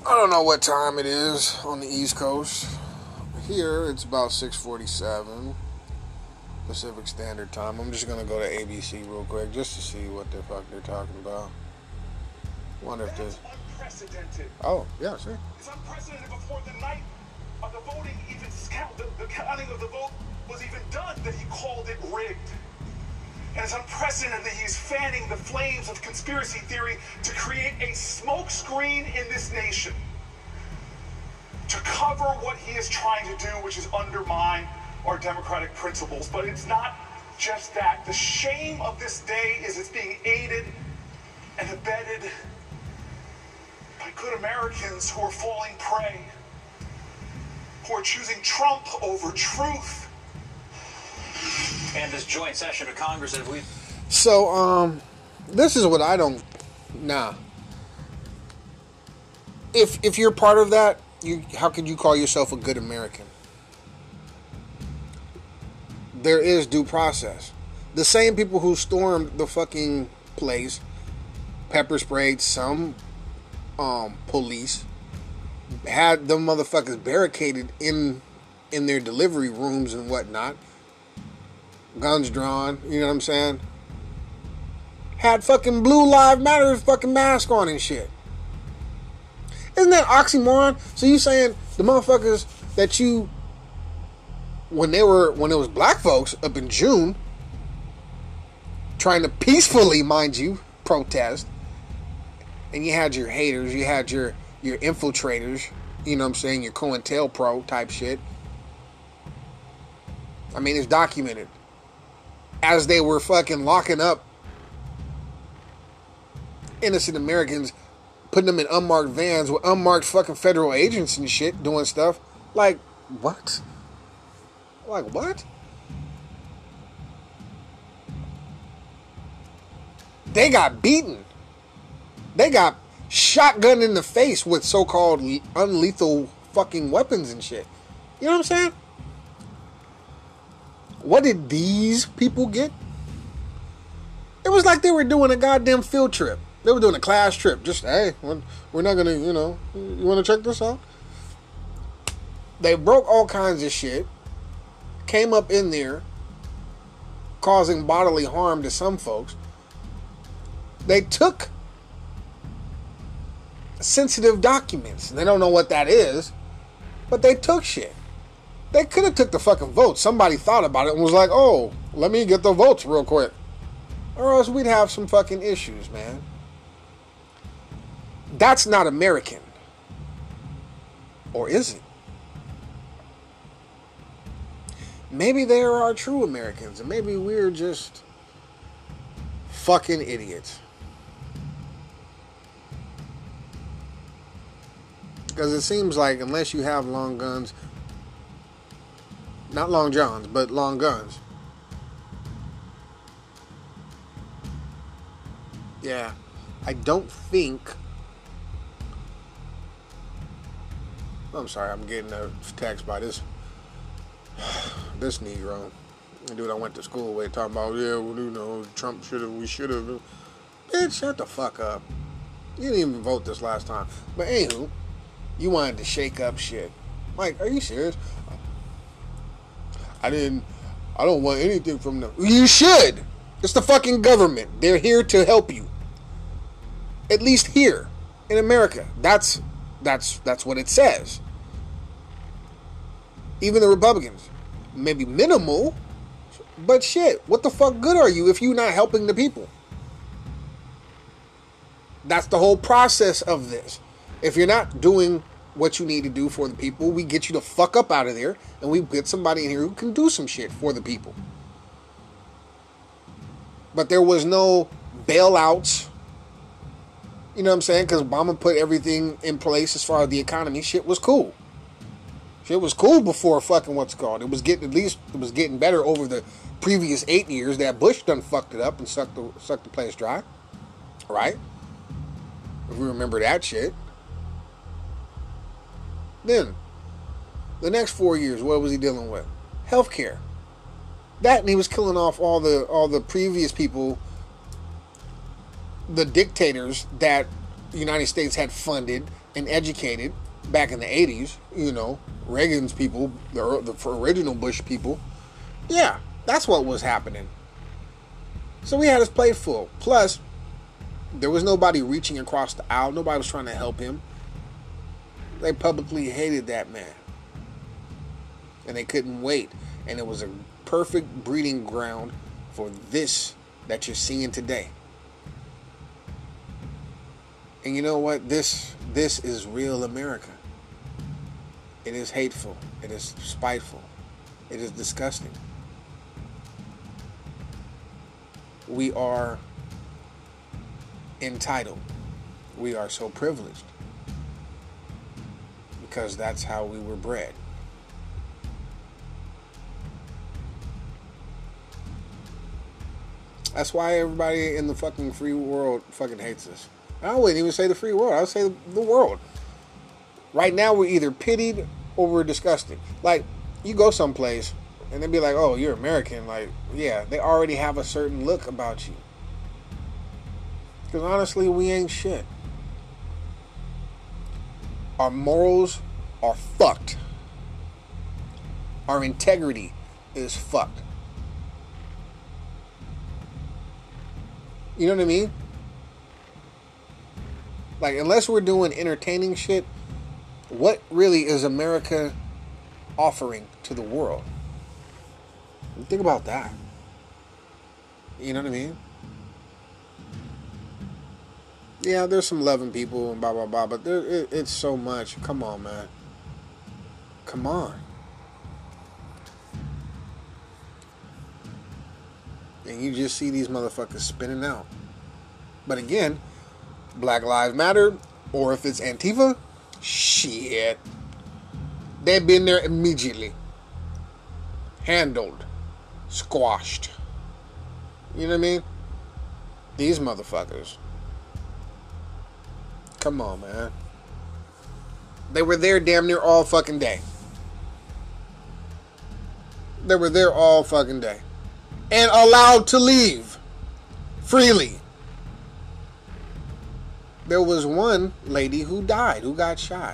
I don't know what time it is on the East Coast. Here, it's about six forty-seven Pacific Standard Time. I'm just going to go to A B C real quick just to see what the fuck they're talking about. Wonder if this... Unprecedented. Oh, yeah, see? It's unprecedented before the night of the voting even count, the, the counting of the vote was even done that he called it rigged. And it's unprecedented that he's fanning the flames of conspiracy theory to create a smoke screen in this nation to cover what he is trying to do, which is undermine our democratic principles. But it's not just that. The shame of this day is it's being aided and abetted by good Americans who are falling prey, who are choosing Trump over truth. And this joint session of Congress, if we... So, um, this is what I don't... Nah. If, if you're part of that, you how could you call yourself a good American? There is due process. The same people who stormed the fucking place, pepper sprayed some um, police, had them motherfuckers barricaded in in their delivery rooms and whatnot, guns drawn, you know what I'm saying? Had fucking Blue Lives Matter fucking mask on and shit. Isn't that oxymoron? So you saying the motherfuckers that you, when they were, when it was black folks up in June, trying to peacefully, mind you, protest, and you had your haters, you had your, your infiltrators, you know what I'm saying, your COINTELPRO type shit. I mean, it's documented. As they were fucking locking up innocent Americans, putting them in unmarked vans with unmarked fucking federal agents and shit, doing stuff. Like, what? Like, what? They got beaten. They got shotgunned in the face with so-called unlethal fucking weapons and shit. You know what I'm saying? What did these people get? It was like they were doing a goddamn field trip. They were doing a class trip. Just, hey, we're not going to, you know, you want to check this out? They broke all kinds of shit. Came up in there, causing bodily harm to some folks. They took sensitive documents. They don't know what that is, but they took shit. They could have took the fucking votes. Somebody thought about it and was like, oh, let me get the votes real quick. Or else we'd have some fucking issues, man. That's not American. Or is it? Maybe there are true Americans, and maybe we're just fucking idiots. Because it seems like unless you have long guns, not long johns, but long guns. Yeah, I don't think... I'm sorry, I'm getting a text by this this Negro. The dude I went to school with talking about, yeah, well, you know, Trump should have, we should have. Bitch, shut the fuck up. You didn't even vote this last time. But anywho, you wanted to shake up shit. Like, are you serious? I didn't, I don't want anything from them. You should. It's the fucking government. They're here to help you. At least here in America. That's that's that's what it says. Even the Republicans, maybe minimal, but shit, what the fuck good are you if you're not helping the people? That's the whole process of this. If you're not doing what you need to do for the people, we get you the fuck up out of there, and we get somebody in here who can do some shit for the people. But there was no bailouts. You know what I'm saying? Because Obama put everything in place as far as the economy. Shit was cool. Shit was cool before fucking what's it called. It was getting, at least it was getting better over the previous eight years that Bush done fucked it up and sucked the sucked the place dry. Right? If we remember that shit. Then, the next four years, what was he dealing with? Healthcare. That, and he was killing off all the all the previous people, the dictators that the United States had funded and educated back in the eighties, you know, Reagan's people, the, the original Bush people. Yeah, that's what was happening. So we had his plate full. Plus, there was nobody reaching across the aisle. Nobody was trying to help him. They publicly hated that man. And they couldn't wait. And it was a perfect breeding ground for this that you're seeing today. And you know what? This this is real America. It is hateful. It is spiteful. It is disgusting. We are entitled. We are so privileged. Because that's how we were bred. That's why everybody in the fucking free world fucking hates us. I wouldn't even say the free world. I would say the world. Right now, we're either pitied or we're disgusted. Like, you go someplace and they'd be like, oh, you're American. Like, yeah, they already have a certain look about you. Because honestly, we ain't shit. Our morals are fucked. Our integrity is fucked. You know what I mean? Like, unless we're doing entertaining shit, what really is America offering to the world? Think about that. You know what I mean? Yeah, there's some loving people and blah, blah, blah, but there, it, it's so much. Come on, man. Come on. And you just see these motherfuckers spinning out. But again, Black Lives Matter, or if it's Antifa, shit. They've been there immediately. Handled. Squashed. You know what I mean? These motherfuckers. Come on, man. They were there damn near all fucking day. They were there all fucking day. And allowed to leave. Freely. There was one lady who died, who got shot.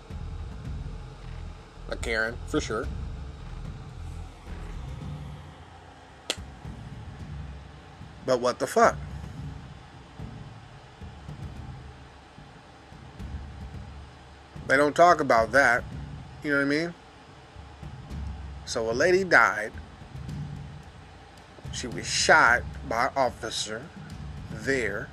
A Karen, for sure. But what the fuck? They don't talk about that. You know what I mean? So a lady died. She was shot by an officer there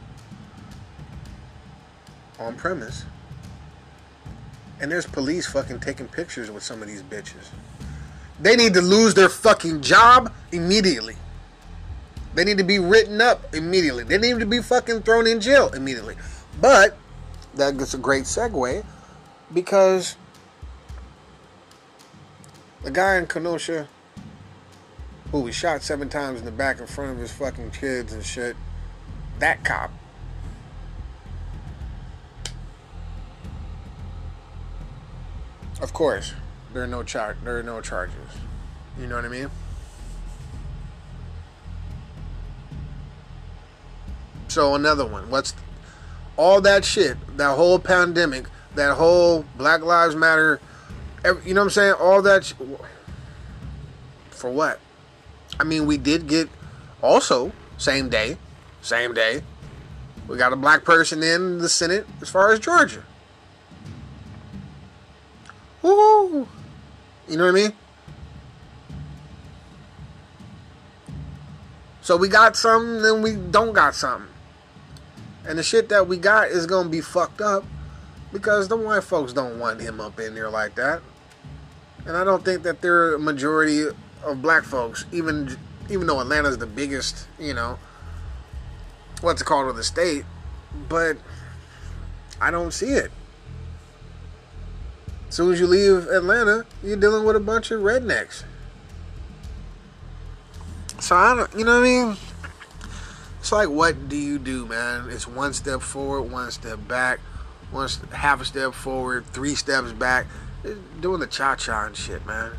on premise. And there's police fucking taking pictures with some of these bitches. They need to lose their fucking job immediately. They need to be written up immediately. They need to be fucking thrown in jail immediately. But that gets a great segue, because the guy in Kenosha who was shot seven times in the back in front of his fucking kids and shit, that cop, of course, there are no char- there are no charges. You know what I mean? So another one. What's all that shit? That whole pandemic, that whole Black Lives Matter. Every, you know what I'm saying? All that. Sh- for what? I mean, we did get also same day, same day. We got a black person in the Senate as far as Georgia. Woo! You know what I mean? So we got something, then we don't got something. And the shit that we got is going to be fucked up because the white folks don't want him up in there like that. And I don't think that they're a majority of black folks, even even though Atlanta's the biggest, you know, what's it called, of the state. But I don't see it. As soon as you leave Atlanta, you're dealing with a bunch of rednecks. So I don't, you know what I mean? It's like, what do you do, man? It's one step forward, one step back, one half a step forward, three steps back. It's doing the cha-cha and shit, man.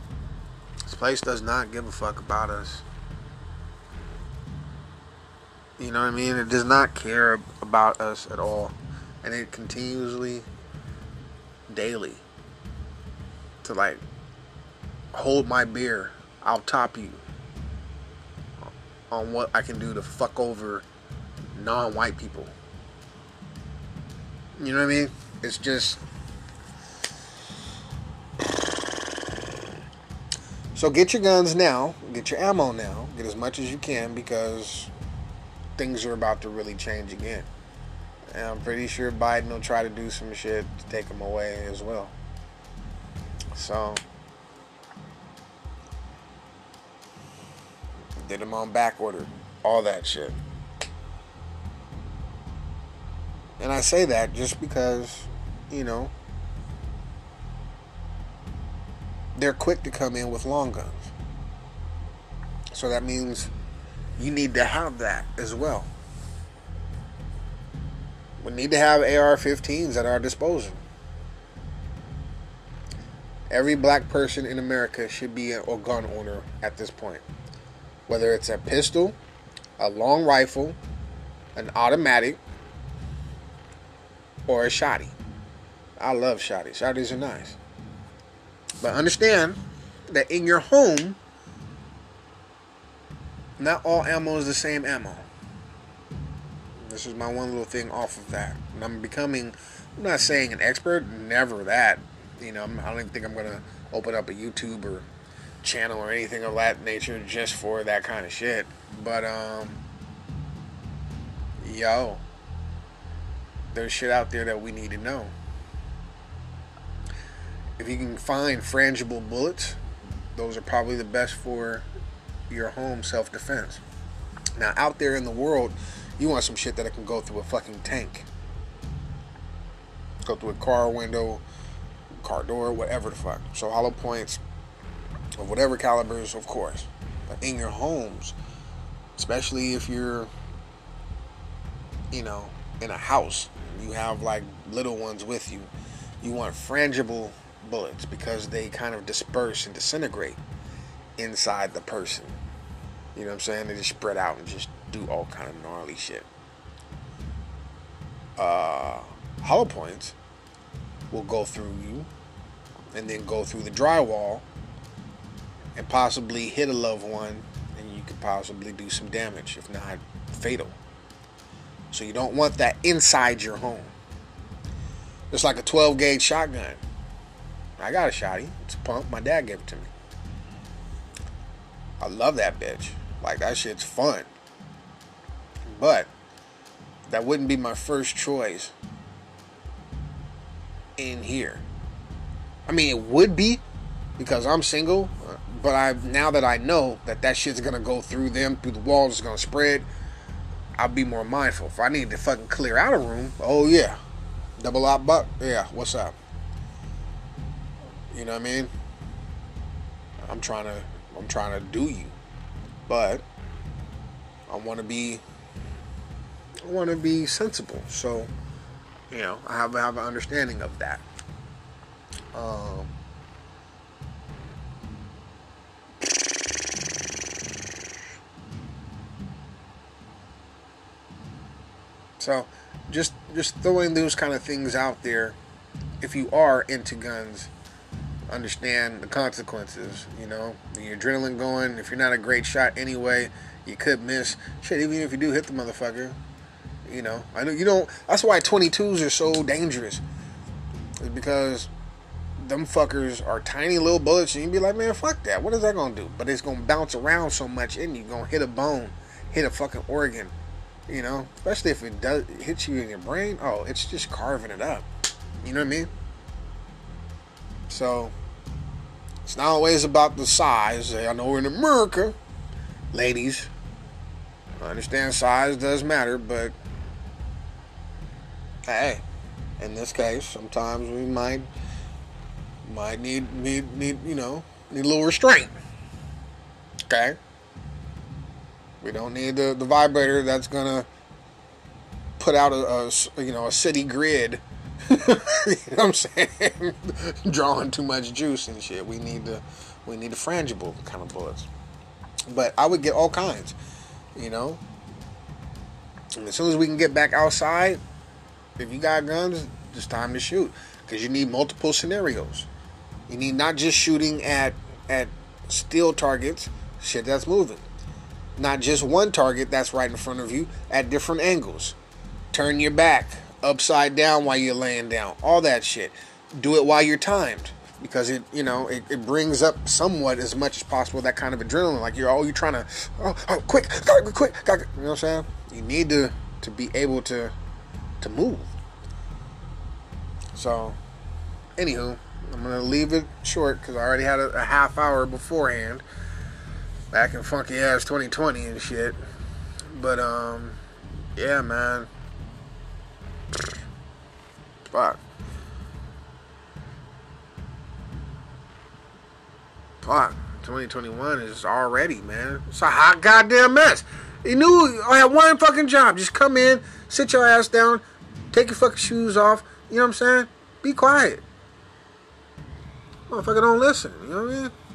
This place does not give a fuck about us. You know what I mean? It does not care about us at all. And it continuously, daily, to like, hold my beer, I'll top you on what I can do to fuck over non-white people. You know what I mean? It's just... So get your guns now. Get your ammo now. Get as much as you can, because things are about to really change again. And I'm pretty sure Biden will try to do some shit to take them away as well. So... did them on back order. All that shit. And I say that just because, you know, they're quick to come in with long guns. So that means you need to have that as well. We need to have A R fifteens at our disposal. Every black person in America should be a gun owner at this point. Whether it's a pistol, a long rifle, an automatic, or a shotty. I love shotties. Shotties are nice. But understand that in your home, not all ammo is the same ammo. This is my one little thing off of that. And I'm becoming, I'm not saying an expert, never that. You know, I don't even think I'm going to open up a YouTube or channel or anything of that nature just for that kind of shit. But, um, yo, there's shit out there that we need to know. If you can find frangible bullets, those are probably the best for your home self-defense. Now, out there in the world, you want some shit that can go through a fucking tank. Go through a car window, car door, whatever the fuck. So hollow points of whatever calibers, of course. But in your homes, especially if you're, you know, in a house, you have like little ones with you, you want frangible bullets because they kind of disperse and disintegrate inside the person. You know what I'm saying? They just spread out and just do all kind of gnarly shit. Uh, hollow points will go through you and then go through the drywall and possibly hit a loved one, and you could possibly do some damage, if not fatal. So you don't want that inside your home. It's like a twelve gauge shotgun. I got a shotty. It's a pump. My dad gave it to me. I love that bitch. Like, that shit's fun. But that wouldn't be my first choice in here. I mean, it would be, because I'm single, but I now that I know that that shit's gonna go through them, through the walls, it's gonna spread, I'll be more mindful. If I need to fucking clear out a room, oh yeah, double op buck, yeah, what's up? You know what I mean? I'm trying to, I'm trying to do you, but I want to be, I want to be sensible. So, you know, I have, I have an understanding of that. Um. So, just just throwing those kind of things out there. If you are into guns, understand the consequences. You know, your adrenaline going. If you're not a great shot anyway, you could miss. Shit, even if you do hit the motherfucker, you know, I know you don't. That's why twenty-twos are so dangerous. It's because them fuckers are tiny little bullets, and you be like, man, fuck that. What is that gonna do? But it's gonna bounce around so much, and you gonna hit a bone, hit a fucking organ. You know, especially if it does it hits you in your brain. Oh, it's just carving it up. You know what I mean? So it's not always about the size. I know we're in America, ladies. I understand size does matter, but hey, in this case, sometimes we might might need need need you know need a little restraint. Okay. We don't need the, the vibrator that's gonna put out a, a you know a city grid. You know what I'm saying? Drawing too much juice and shit. We need the we need the frangible kind of bullets. But I would get all kinds. You know, And as soon as we can get back outside, if you got guns, it's time to shoot. Because you need multiple scenarios. You need not just shooting at at still targets, shit that's moving. Not just one target that's right in front of you at different angles. Turn your back upside down while you're laying down. All that shit. Do it while you're timed. Because it, you know, it, it brings up somewhat as much as possible that kind of adrenaline. Like you're, oh, you're trying to, oh, oh quick, quick, quick, quick. You know what I'm saying? You need to, to be able to, to move. So, anywho, I'm going to leave it short because I already had a, a half hour beforehand. Back in funky ass twenty twenty and shit. But, um, yeah, man. Fuck. Fuck. twenty twenty-one is already, man. It's a hot goddamn mess. You knew I had one fucking job. Just come in, sit your ass down, take your fucking shoes off. You know what I'm saying? Be quiet. Motherfucker don't listen. You know what I mean?